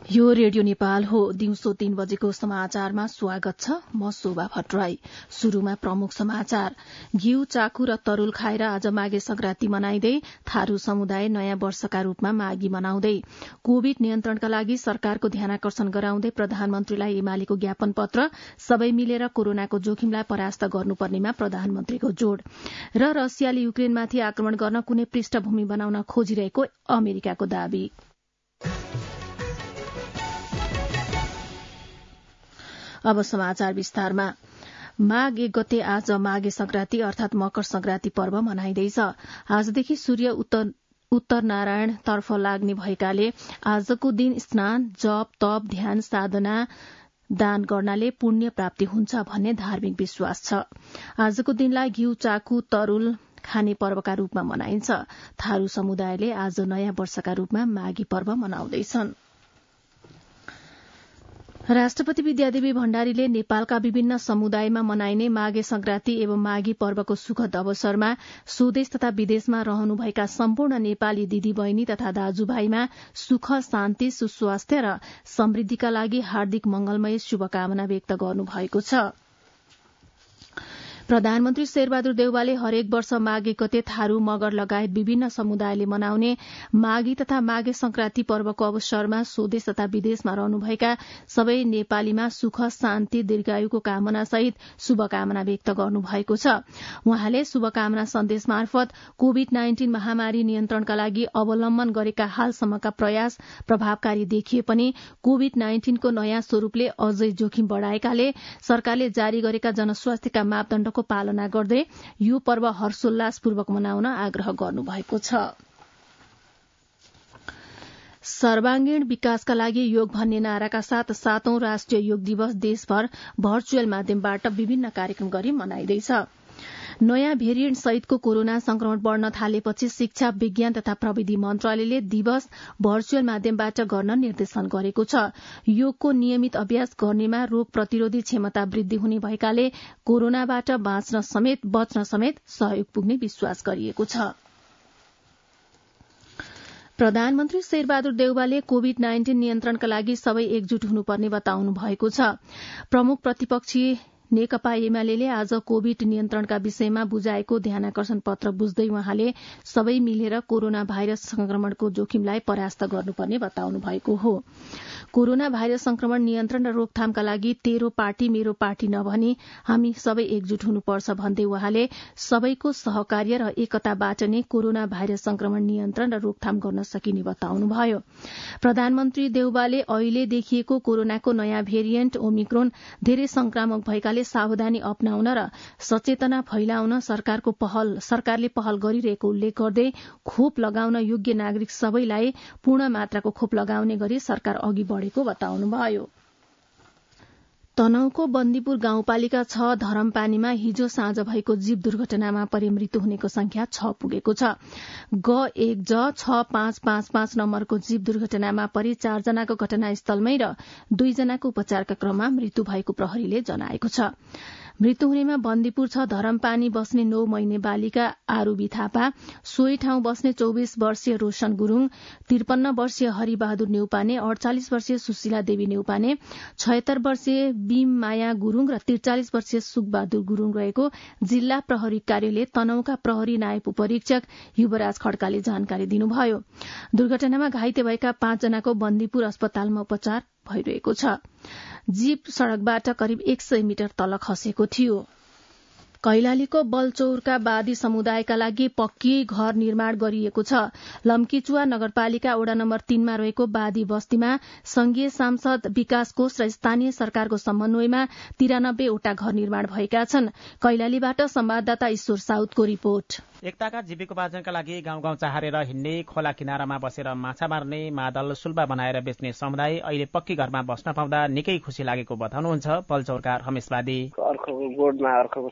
यो रेडियो नेपाल हो। दिउँसो 3 बजेको समाचारमा स्वागत छ। म शोभा भट्टराई। शुरूमा प्रमुख समाचार। घिउ, चाकु र तरूल खाएर आज माघे संक्रान्ति मनाइँदै थारू समुदाय नयाँ वर्षका रूपमा माघी मनाउँदै। कोविड नियन्त्रणका लागि सरकारको ध्यानाकर्षण गराउँदै प्रधानमन्त्रीलाई एमालेको ज्ञापन पत्र। सबै मिलेर कोरोनाको जोखिमलाई परास्त गर्नुपर्नेमा प्रधानमन्त्रीको जोड़। र रसियाले युक्रेनमाथि आक्रमण गर्न कुनै पृष्ठभूमि बनाउन खोजिरहेको अमेरिकाको दावी। अब समाचार विस्तारमा। माघ 1 गते आज माघे संक्रान्ति अर्थात मकर संक्रान्ति पर्व मनाइँदैछ। आजदेखि सूर्य उत्तर नारायण तर्फ लाग्ने भएकाले आजको दिन स्नान, जप, तप, ध्यान, साधना, दान गर्नाले पुण्य प्राप्ति हुन्छ भन्ने धार्मिक विश्वास छ। आजको दिनलाई घिउ, चाकु, तरूल खाने पर्वका रूपमा मनाइन्छ। थारू समुदायले आज नयाँ वर्षका रूपमा माघी पर्व मनाउँदैछन्। राष्ट्रपति विद्यादेवी भण्डारीले नेपालका विभिन्न समुदायमा मनाइने माघे संक्रान्ति एवं माघी पर्वको सुखद अवसरमा स्वदेश तथा विदेशमा रहनुभएका सम्पूर्ण नेपाली दिदीबहिनी तथा दाजुभाइमा सुख, शान्ति, सुस्वास्थ्य र समृद्धिका लागि हार्दिक मंगलमय शुभकामना व्यक्त गर्नुभएको छ। प्रधानमन्त्री शेरबहादुर देउवाले हरेक वर्ष माघे गते थारू, मगर लगायत विभिन्न समुदायले मनाउने माघी तथा माघे संक्रान्ति पर्वको अवसरमा स्वदेश तथा विदेशमा रहनुभएका सबै नेपालीमा सुख, शान्ति, दीर्घायुको कामना सहित शुभकामना व्यक्त गर्नुभएको छ। उहाँले शुभकामना सन्देश मार्फत कोविड-19 महामारी नियन्त्रणका लागि अवलम्बन गरेका हालसम्मका प्रयास प्रभावकारी देखिए पनि कोविड-19 को नयाँ स्वरूपले अझै जोखिम बढ़ाएकाले सरकारले जारी गरेका जनस्वास्थ्यका मापदण्ड को पालना गर्दै यो पर्व हर्षोल्लासपूर्वक मनाउन आग्रह गर्नुभएको छ। सर्वांगीण विकासका लागि योग भन्ने नाराका साथ 7औं राष्ट्रिय योग दिवस देशभर भर्चुअल माध्यमबाट विभिन्न कार्यक्रम गरी मनाइँदैछ। नयाँ भेरिएन्ट सहितको कोरोना संक्रमण बढ़न थालेपछि शिक्षा, विज्ञान तथा प्रविधि मन्त्रालयले दिवस भर्चुअल माध्यमबाट गर्न निर्देशन गरेको छ। योगको नियमित अभ्यास गर्नेमा रोग प्रतिरोधी क्षमता वृद्धि हुने भएकाले कोरोनाबाट बच्न समेत सहयोग पुग्ने विश्वास गरिएको छ। प्रधानमन्त्री शेरबहादुर देउवाले कोविड-19 नियन्त्रणका लागि सबै एकजुट हुनुपर्ने बताउनु भएको छ। प्रमुख प्रतिपक्षी नेकपा एमाले आज कोविड नियन्त्रणका विषयमा बुझाएको ध्यानाकर्षण पत्र बुझ्दै उहाँले सबै मिलेर कोरोना भाइरस संक्रमणको जोखिमलाई परास्त गर्नुपर्ने बताउनु भएको हो। कोरोना भाइरस संक्रमण नियन्त्रण र रोकथामका लागि तेरो पार्टी मेरो पार्टी नभनी हामी सबै एकजुट हुनुपर्छ भन्दै उहाँले सबैको सहकार्य र एकताबाट नै कोरोना भाइरस संक्रमण नियन्त्रण र रोकथाम गर्न सकिने बताउनुभयो। प्रधानमन्त्री देउवाले अहिले देखिएको कोरोनाको नयाँ भेरिएन्ट ओमिक्रोन धेरै संक्रामक भएकाले सावधानी अपनाउन र सचेतना फैलाउन सरकारले पहल गरिरहेको उल्लेख गर्दै खोप लगाउन योग्य नागरिक सबैलाई पूर्ण मात्राको खोप लगाउने गरी सरकार अघि बढ़ेको बताउनुभयो। तनहुँको बन्दीपुर गाउँपालिका 6 धरमपानीमा हिजो साँझ भएको जीव दुर्घटनामा परि मृत्यु हुनेको संख्या 6 पुगेको छ। ग1 ज 6555 नम्बरको जीव दुर्घटनामा परि 4 जनाको घटनास्थलमै र 2 जनाको उपचारका क्रममा मृत्यु भएको प्रहरीले जनाएको छ। मृत्यु हुनेमा बन्दीपुर 6 धरमपानी बस्ने 9 महिने बालिका आरूबी थापा, सोही ठाउँ बस्ने 24 वर्षीय रोशन गुरूङ, 53 वर्षीय हरिबहादुर नेउपाने, 48 वर्षीय सुशीला देवी नेउपाने, 76 वर्षीय बीम माया गुरूङ र 43 वर्षीय सुखबहादुर गुरूङ रहेको जिल्ला प्रहरी कार्यालय तनहुँका प्रहरी नायब उपरीक्षक युवराज खड्काले जानकारी दिनुभयो। दुर्घटनामा घाइते भएका 5 जनाको बन्दीपुर अस्पतालमा उपचार भइरहेको छ। जीप सड़कबाट करिब 100 मिटर तल खसेको थियो। कैलालीको बलचौरका वादी समुदायका लागि पक्की घर निर्माण गरिएको छ। लम्कीचुवा नगरपालिका वडा नम्बर 3 मा रहेको वादी बस्तीमा संघीय सांसद विकास कोष र स्थानीय सरकारको समन्वयमा 93 वटा घर निर्माण भएका छन्। कैलालीबाट संवाददाता ईश्वर साउदको रिपोर्ट। एकताका जीविकोपार्जनका लागि गाउँ गाउँ चाहेर हिँड्ने, खोला किनारामा बसेर माछा मार्ने, मादल सुल्बा बनाएर बेच्ने समुदाय अहिले पक्की घरमा बस्न पाउँदा निकै खुसी लागेको बताउनुहुन्छ बलचौरका रमेश वादी। अर्कोको गोडमा, अर्कोको छाना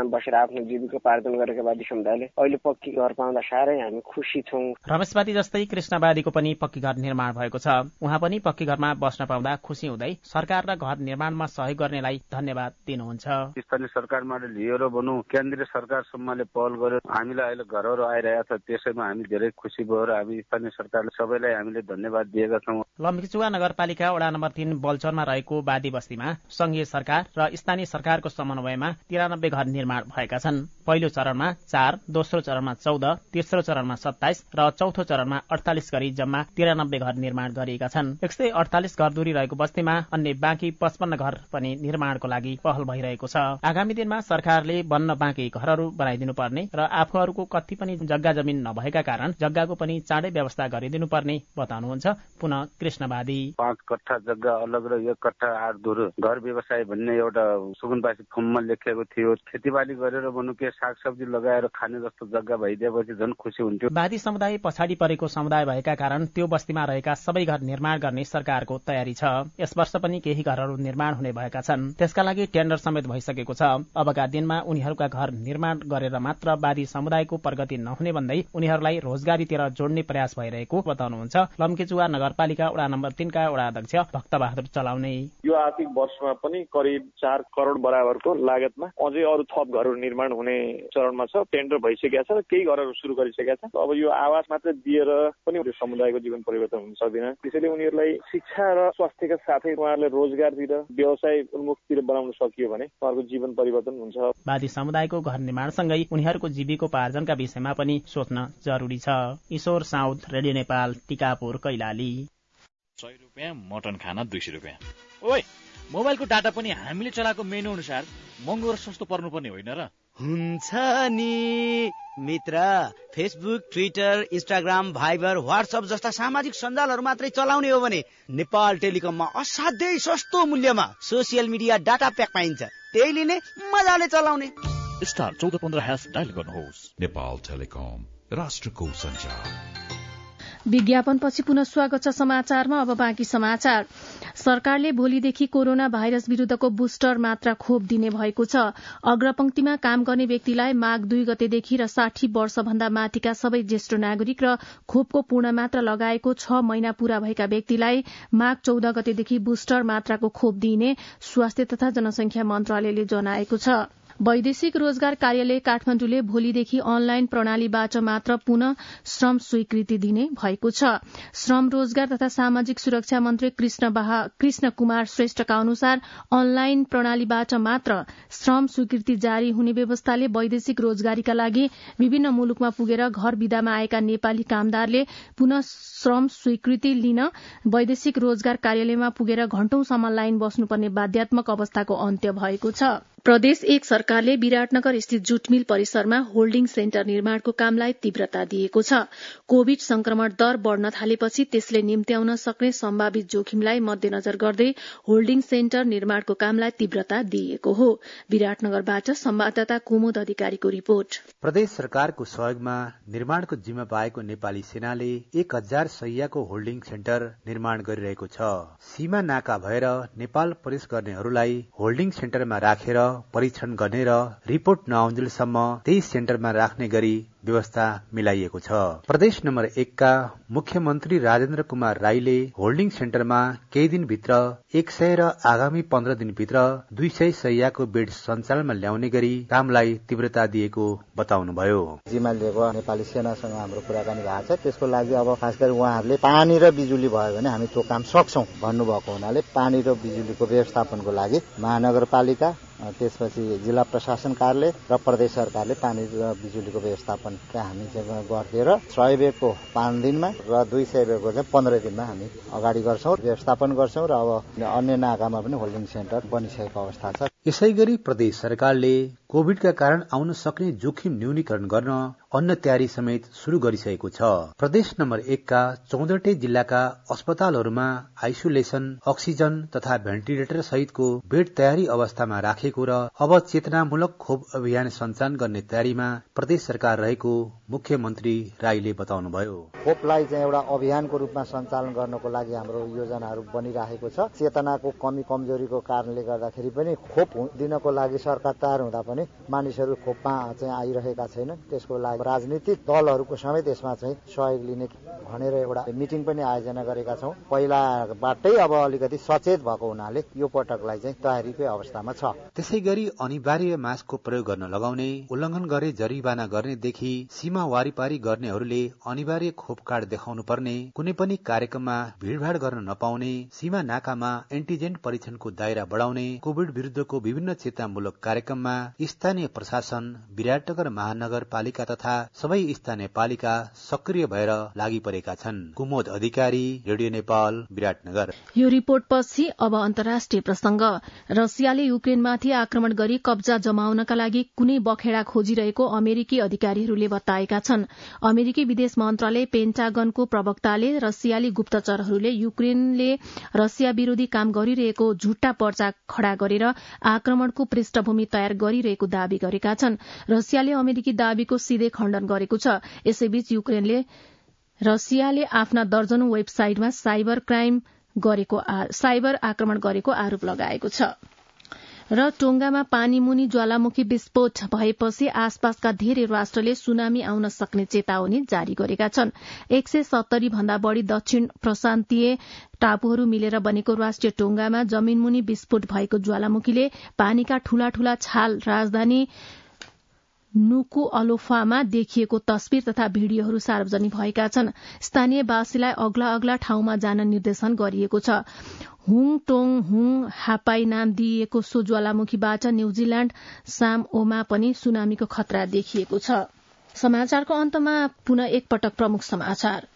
बसेर आफ्नो जीविकोपार्जन गरेका वादी समुदायले अहिले पक्की घर पाउँदा साह्रै हामी खुसी छौं। रमेशवादी जस्तै कृष्णवादीको पनि पक्की घर निर्माण भएको छ। उहाँ पनि पक्की घरमा बस्न पाउँदा खुसी हुँदै सरकार र घर निर्माणमा सहयोग गर्नेलाई धन्यवाद दिनुहुन्छ। स्थानीय सरकारबाट लिएर भनौँ केन्द्रीय सरकारसम्मले पहल गर्यो, हामीलाई अहिले घरहरू आइरहेको छ। त्यसैमा हामी धेरै खुसी भएर हामी स्थानीय सरकारले सबैलाई हामीले धन्यवाद दिएका छौँ। लम्कीचुवा नगरपालिका वडा नम्बर 3 बलचौरमा रहेको वादी बस्तीमा संघीय सरकार र स्थानीय सरकारको समन्वयमा 93 घर निर्माण भएका छन्। पहिलो चरणमा 4, दोस्रो चरणमा 14, तेस्रो चरणमा 27 र चौथो चरणमा 48 गरी जम्मा 93 घर निर्माण गरिएका छन्। 148 घर दूरी रहेको बस्तीमा अन्य बाँकी 55 घर पनि निर्माणको लागि पहल भइरहेको छ। आगामी दिनमा सरकारले बन्न बाँकी घरहरू बनाइदिनु पर्ने र आफूहरूको कति पनि जग्गा जमिन नभएका कारण जग्गाको पनि चाँडै व्यवस्था गरिदिनु पर्ने बताउनुहुन्छ पुनः कृष्णवादी। 5 कट्ठा जग्गा अलग र 1 कट्ठा 8 धुर घर व्यवसाय भन्ने एउटा सुकुनवासी फर्ममा लेखेको थियो। खेतीबाली गरेर भनौँ के सागसब्जी लगाएर खाने जस्तो जग्गा भइदिएपछि झन् खुसी हुन्थ्यो। वादी समुदाय पछाडि परेको समुदाय भएका कारण त्यो बस्तीमा रहेका सबै घर निर्माण गर्ने सरकारको तयारी छ। यस वर्ष पनि केही घरहरू निर्माण हुने भएका छन्। त्यसका लागि टेन्डर समेत भइसकेको छ। अबका दिनमा उनीहरूका घर निर्माण गरेर मात्र वादी समुदायको प्रगति नहुने भन्दै उनीहरूलाई रोजगारीतिर जोड्ने प्रयास भइरहेको बताउनुहुन्छ लम्कीचुवा नगरपालिका वडा नम्बर 3 का वडा अध्यक्ष भक्तबहादुर चलाउने। यो आर्थिक वर्षमा पनि करिब 4 करोड बराबरको लागतमा अझै अरू थप घरहरू निर्माण हुने चरणमा छ। टेन्डर भइसकेका छ, केही घरहरू सुरु गरिसकेका छ। अब यो आवास मात्र दिएर पनि समुदायको जीवन परिवर्तन हुन सक्दैन। त्यसैले उनीहरूलाई शिक्षा र स्वास्थ्यका साथै उहाँहरूले रोजगारतिर व्यवसाय उन्मुखतिर बनाउन सकियो भने उहाँहरूको जीवन परिवर्तन हुन्छ। वादी समुदायको घर निर्माणसँगै उनीहरूको जीविकोपार्जनका विषयमा पनि सोच्न जरुरी छ। ईश्वर साउद, रेडियो नेपाल, टिकापुर, कैलाली। 100 रुपियाँ मटन खाना 200 रुपियाँ। ओइ, मोबाइलको डाटा पनि हामीले चलाएको मेनु अनुसार महँगो र सस्तो पर्नुपर्ने होइन र? हुन्छ नि मित्र, Facebook, Twitter, Instagram, Viber, WhatsApp जस्ता सामाजिक सञ्जालहरू मात्रै चलाउने हो भने नेपाल टेलिकममा असाध्यै सस्तो मूल्यमा सोसियल मिडिया डाटा प्याक पाइन्छ। त्यही लिने, मजाले चलाउने। स्टार 1415# डायल गर्नुहोस्। नेपाल टेलिकम, राष्ट्रको सञ्चार। विज्ञापनपछि पुनः स्वागत छ समाचारमा। अब बाँकी समाचार। सरकारले भोलिदेखि कोरोना भाइरस विरूद्धको बुस्टर मात्रा खोप दिने भएको छ। अग्रपंक्तिमा काम गर्ने व्यक्तिलाई माघ 2 गतेदेखि र 60 वर्षभन्दा माथिका सबै ज्येष्ठ नागरिक र खोपको पूर्ण मात्रा लगाएको 6 महिना पूरा भएका व्यक्तिलाई माघ 14 गतेदेखि बुस्टर मात्राको खोप दिइने स्वास्थ्य तथा जनसंख्या मन्त्रालयले जनाएको छ। वैदेशिक रोजगार कार्यालय काठमाडौँले भोलिदेखि अनलाइन प्रणालीबाट मात्र पुनः श्रम स्वीकृति दिने भएको छ। श्रम, रोजगार तथा सामाजिक सुरक्षा मन्त्री कृष्ण कुमार श्रेष्ठका अनुसार अनलाइन प्रणालीबाट मात्र श्रम स्वीकृति जारी हुने व्यवस्थाले वैदेशिक रोजगारीका लागि विभिन्न मुलुकमा पुगेर घर विदामा आएका नेपाली कामदारले पुनः श्रम स्वीकृति लिन वैदेशिक रोजगार कार्यालयमा पुगेर घण्टौंसम्म लाइन बस्नुपर्ने बाध्यात्मक अवस्थाको अन्त्य भएको छ। प्रदेश 1 सरकारले विराटनगर स्थित जुट मिल परिसरमा होल्डिङ सेन्टर निर्माणको कामलाई तीव्रता दिएको छ। कोविड संक्रमण दर बढ़न थालेपछि त्यसले निम्त्याउन सक्ने सम्भावित जोखिमलाई मध्यनजर गर्दै होल्डिङ सेन्टर निर्माणको कामलाई तीव्रता दिएको हो। विराटनगरबाट संवाददाता कुमुद अधिकारीको रिपोर्ट। प्रदेश सरकारको सहयोगमा निर्माणको जिम्मा पाएको नेपाली सेनाले 1000 शैय्याको होल्डिङ सेन्टर निर्माण गरिरहेको छ। सीमा नाका भएर नेपाल प्रवेश गर्नेहरूलाई होल्डिङ सेन्टरमा राखेर परीक्षण गर्ने र रिपोर्ट नआउन्जेलसम्म त्यही सेन्टरमा राख्ने गरी व्यवस्था मिलाइएको छ। प्रदेश नम्बर 1 का मुख्यमन्त्री राजेन्द्र कुमार राईले होल्डिङ सेन्टरमा केही दिनभित्र 100 र आगामी 15 दिनभित्र 200 शैय्याको बेड सञ्चालनमा ल्याउने गरी कामलाई तीव्रता दिएको बताउनुभयो। जिम्मा लिएको नेपाली सेनासँग हाम्रो कुराकानी भएको छ। त्यसको लागि अब खास गरी उहाँहरूले पानी र बिजुली भयो भने हामी त्यो काम सक्छौं भन्नुभएको हुनाले पानी र बिजुलीको व्यवस्थापनको लागि महानगरपालिका, त्यसपछि जिल्ला प्रशासन कार्यालय र प्रदेश सरकारले पानी र बिजुलीको व्यवस्थापन हामी चाहिँ गर्थ्यौं र 100 बेडको 5 दिनमा र 200 बेडको चाहिँ 15 दिनमा हामी अगाडि गर्छौं, व्यवस्थापन गर्छौं र अब अन्य नाकामा पनि होल्डिङ सेन्टर बनिसकेको अवस्था छ। यसैगरी प्रदेश सरकारले कोविडका कारण आउन सक्ने जोखिम न्यूनीकरण गर्न अन्न तयारी समेत शुरू गरिसकेको छ। प्रदेश नम्बर 1 का 14 जिल्लाका अस्पतालहरूमा आइसोलेसन, अक्सिजन तथा भेन्टिलेटर सहितको बेड तयारी अवस्थामा राखेको र अब चेतनामूलक खोप अभियान सञ्चालन गर्ने तयारीमा प्रदेश सरकार रहेको मुख्यमन्त्री राईले बताउनुभयो। खोपलाई चाहिँ एउटा अभियानको रूपमा सञ्चालन गर्नको लागि हाम्रो योजनाहरू बनिरहेको छ। चेतनाको कमी कमजोरीको कारणले गर्दाखेरि पनि खोप दिनको लागि सरकार तयार हुँदा पनि मानिसहरू खोपमा चाहिँ आइरहेका छैनन्। त्यसको लागि राजनीतिक दलहरूको समेत यसमा चाहिँ सहयोग लिने भनेर एउटा मिटिङ पनि आयोजना गरेका छौँ। पहिलाबाटै अब अलिकति सचेत भएको हुनाले यो पटकलाई चाहिँ तयारीकै अवस्थामा छ। त्यसै गरी अनिवार्य मास्कको प्रयोग गर्न लगाउने, उल्लङ्घन गरे जरिवाना गर्नेदेखि सीमा वारिपारी गर्नेहरूले अनिवार्य खोप कार्ड देखाउनु पर्ने, कुनै पनि कार्यक्रममा भीड़भाड़ गर्न नपाउने, सीमा नाकामा एन्टिजेन परीक्षणको दायरा बढाउने, कोविड विरुद्धको विभिन्न चेतनामूलक कार्यक्रममा स्थानीय प्रशासन, विराटनगर महानगरपालिका तथा सबै स्थानीय पालिका सक्रिय भएर लागि परेका छन्। कुमोद अधिकारी, रेडियो नेपाल, विराटनगर। यो रिपोर्टपछि अब अन्तर्राष्ट्रिय प्रसंग। रसियाले युक्रेनमाथि आक्रमण गरी कब्जा जमाउनका लागि कुनै बखेडा खोजिरहेको अमेरिकी अधिकारीहरूले बताएका छन्। अमेरिकी विदेश मन्त्रालय पेन्टागनको प्रवक्ताले रसियाली गुप्तचरहरूले युक्रेनले रसिया विरोधी काम गरिरहेको झुट्टा पर्चा खड़ा गरेर आक्रमणको पृष्ठभूमि तयार गरिरहेको दावी गरेका छन्। रसियाले अमेरिकी दावीको सिधै खण्डन गरेको छ। यसैबीच युक्रेनले रसियाले आफ्ना दर्जनौं वेबसाइटमा साइबर आक्रमण गरेको आरोप लगाएको छ। र टोंगामा पानीमुनि ज्वालामुखी विस्फोट भएपछि आसपासका धेरै राष्ट्रले सुनामी आउन सक्ने चेतावनी जारी गरेका छन्। 170 भन्दा बढ़ी दक्षिण प्रशान्तीय टापुहरू मिलेर बनेको राष्ट्रिय टोंगामा जमीनमुनि विस्फोट भएको ज्वालामुखीले पानीका ठूला ठूला छाल राजधानी नुकुअलोफामा देखिएको तस्विर तथा भिडियोहरू सार्वजनिक भएका छन्। स्थानीयवासीलाई अग्ला अग्ला ठाउँमा जान निर्देशन गरिएको छ। हुङ टोङ हुङ हापाई नाम दिइएको सो ज्वालामुखीबाट न्यूजील्याण्ड सामओमा पनि सुनामीको खतरा देखिएको छ। समाचारको अन्तमा पुनः एकपटक प्रमुख समाचार।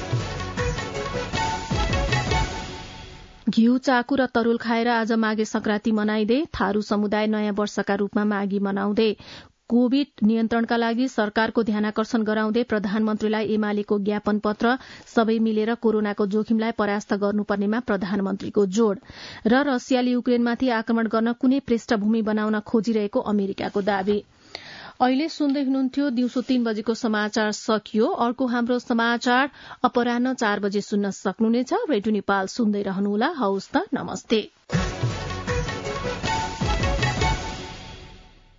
घिउ, चाकु र तरुल खाएर आज माघे संक्रान्ति मनाइँदै थारू समुदाय नयाँ वर्षका रूपमा माघी मनाउँदै कोविड नियन्त्रणका लागि सरकारको ध्यानाकर्षण गराउँदै प्रधानमन्त्रीलाई एमालेको ज्ञापन पत्र। सबै मिलेर कोरोनाको जोखिमलाई परास्त गर्नुपर्नेमा प्रधानमन्त्रीको जोड़। र रसियाले युक्रेनमाथि आक्रमण गर्न कुनै पृष्ठभूमि बनाउन खोजिरहेको अमेरिकाको दावी। अहिले सुन्दै हुनुहुन्थ्यो दिउँसो 3 बजेको समाचार सकियो। अर्को हाम्रो समाचार अपराह्न 4 बजे सुन्न सक्नुहुनेछ। रेडियो नेपाल सुन्दै रहनुहोला। हवस् त, नमस्ते।